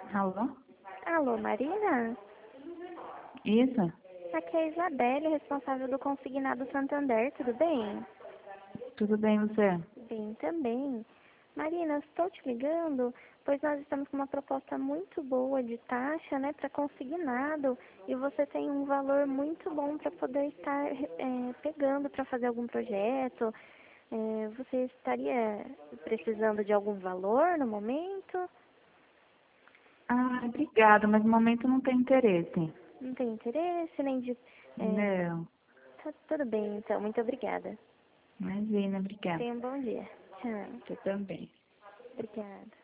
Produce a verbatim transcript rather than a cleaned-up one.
Alô? Alô, Marina? Isso? Aqui é a Isabelle, responsável do Consignado Santander, tudo bem? Tudo bem, você? Bem também. Marina, estou te ligando, pois nós estamos com uma proposta muito boa de taxa, né, para consignado, e você tem um valor muito bom para poder estar é, pegando para fazer algum projeto. É, você estaria precisando de algum valor no momento? Ah, obrigada, mas no momento não tem interesse. Não tem interesse, nem de... É, Não. tá tudo bem, então. Muito obrigada. Imagina, obrigada. Tenha um bom dia. Tchau. Você também. Obrigada.